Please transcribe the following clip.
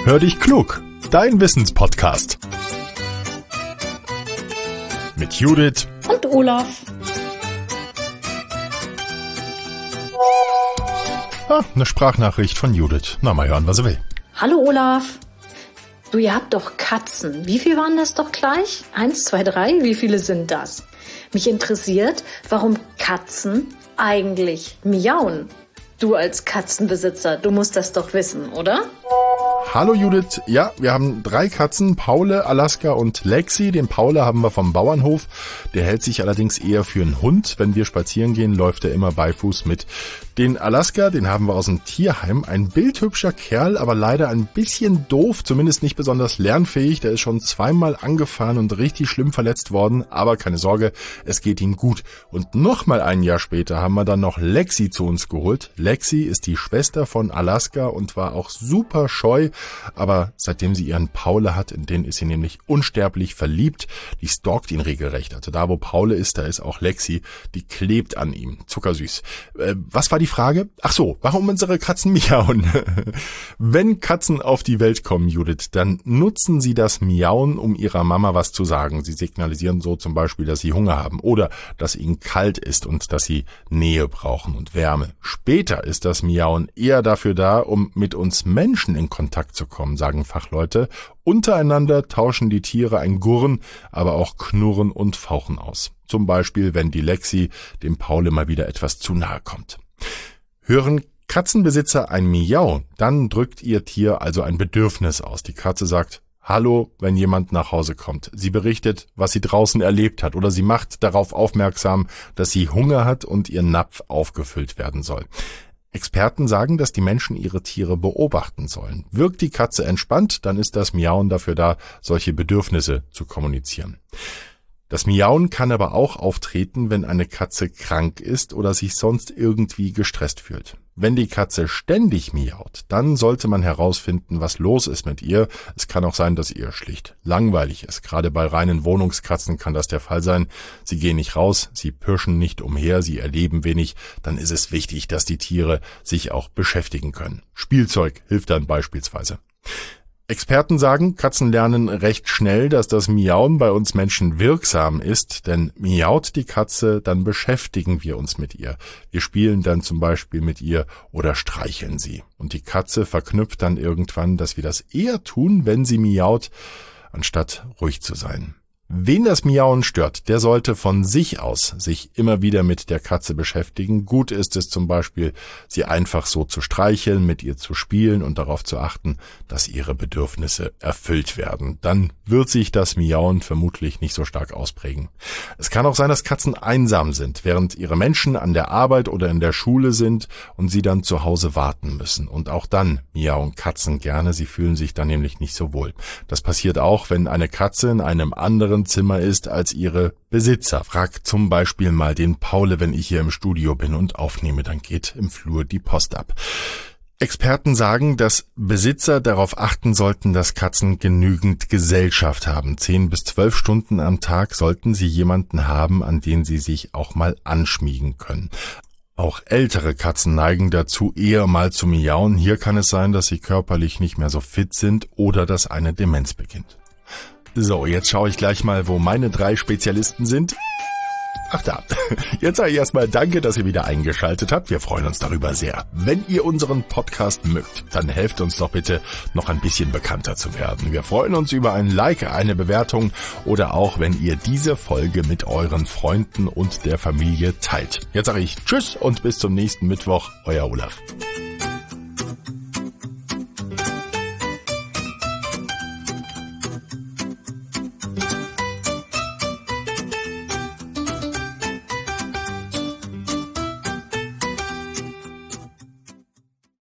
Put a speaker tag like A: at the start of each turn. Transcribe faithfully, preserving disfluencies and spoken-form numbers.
A: Hör dich klug, dein Wissenspodcast. Mit Judith
B: und Olaf.
A: Ah, eine Sprachnachricht von Judith. Na, mal hören, was er will.
B: Hallo Olaf. Du, ihr habt doch Katzen. Wie viel waren das doch gleich? Eins, zwei, drei? Wie viele sind das? Mich interessiert, warum Katzen eigentlich miauen. Du als Katzenbesitzer, du musst das doch wissen, oder?
A: Hallo Judith, ja, wir haben drei Katzen, Paule, Alaska und Lexi. Den Paule haben wir vom Bauernhof. Der hält sich allerdings eher für einen Hund. Wenn wir spazieren gehen, läuft er immer beifuß mit. Den Alaska, den haben wir aus dem Tierheim. Ein bildhübscher Kerl, aber leider ein bisschen doof, zumindest nicht besonders lernfähig. Der ist schon zweimal angefahren und richtig schlimm verletzt worden. Aber keine Sorge, es geht ihm gut. Und nochmal ein Jahr später haben wir dann noch Lexi zu uns geholt. Lexi ist die Schwester von Alaska und war auch super scheu. Aber seitdem sie ihren Paule hat, in den ist sie nämlich unsterblich verliebt. Die stalkt ihn regelrecht. Also da, wo Paule ist, da ist auch Lexi. Die klebt an ihm. Zuckersüß. Äh, was war die Frage? Ach so, warum unsere Katzen miauen? Wenn Katzen auf die Welt kommen, Judith, dann nutzen sie das Miauen, um ihrer Mama was zu sagen. Sie signalisieren so zum Beispiel, dass sie Hunger haben oder dass ihnen kalt ist und dass sie Nähe brauchen und Wärme. Später ist das Miauen eher dafür da, um mit uns Menschen in Kontakt zu kommen, sagen Fachleute. Untereinander tauschen die Tiere ein Gurren, aber auch Knurren und Fauchen aus. Zum Beispiel, wenn die Lexi dem Paule mal wieder etwas zu nahe kommt. Hören Katzenbesitzer ein Miau, dann drückt ihr Tier also ein Bedürfnis aus. Die Katze sagt Hallo, wenn jemand nach Hause kommt. Sie berichtet, was sie draußen erlebt hat, oder sie macht darauf aufmerksam, dass sie Hunger hat und ihr Napf aufgefüllt werden soll. Experten sagen, dass die Menschen ihre Tiere beobachten sollen. Wirkt die Katze entspannt, dann ist das Miauen dafür da, solche Bedürfnisse zu kommunizieren. Das Miauen kann aber auch auftreten, wenn eine Katze krank ist oder sich sonst irgendwie gestresst fühlt. Wenn die Katze ständig miaut, dann sollte man herausfinden, was los ist mit ihr. Es kann auch sein, dass ihr schlicht langweilig ist. Gerade bei reinen Wohnungskatzen kann das der Fall sein. Sie gehen nicht raus, sie pirschen nicht umher, sie erleben wenig. Dann ist es wichtig, dass die Tiere sich auch beschäftigen können. Spielzeug hilft dann beispielsweise. Experten sagen, Katzen lernen recht schnell, dass das Miauen bei uns Menschen wirksam ist, denn miaut die Katze, dann beschäftigen wir uns mit ihr. Wir spielen dann zum Beispiel mit ihr oder streicheln sie. Und die Katze verknüpft dann irgendwann, dass wir das eher tun, wenn sie miaut, anstatt ruhig zu sein. Wen das Miauen stört, der sollte von sich aus sich immer wieder mit der Katze beschäftigen. Gut ist es zum Beispiel, sie einfach so zu streicheln, mit ihr zu spielen und darauf zu achten, dass ihre Bedürfnisse erfüllt werden. Dann wird sich das Miauen vermutlich nicht so stark ausprägen. Es kann auch sein, dass Katzen einsam sind, während ihre Menschen an der Arbeit oder in der Schule sind und sie dann zu Hause warten müssen. Und auch dann miauen Katzen gerne, sie fühlen sich dann nämlich nicht so wohl. Das passiert auch, wenn eine Katze in einem anderen Zimmer ist als ihre Besitzer. Frag zum Beispiel mal den Paule, wenn ich hier im Studio bin und aufnehme, dann geht im Flur die Post ab. Experten sagen, dass Besitzer darauf achten sollten, dass Katzen genügend Gesellschaft haben. Zehn bis zwölf Stunden am Tag sollten sie jemanden haben, an den sie sich auch mal anschmiegen können. Auch ältere Katzen neigen dazu, eher mal zu miauen. Hier kann es sein, dass sie körperlich nicht mehr so fit sind oder dass eine Demenz beginnt. So, jetzt schaue ich gleich mal, wo meine drei Spezialisten sind. Ach da, jetzt sage ich erstmal danke, dass ihr wieder eingeschaltet habt. Wir freuen uns darüber sehr. Wenn ihr unseren Podcast mögt, dann helft uns doch bitte, noch ein bisschen bekannter zu werden. Wir freuen uns über ein Like, eine Bewertung oder auch, wenn ihr diese Folge mit euren Freunden und der Familie teilt. Jetzt sage ich Tschüss und bis zum nächsten Mittwoch, euer Olaf.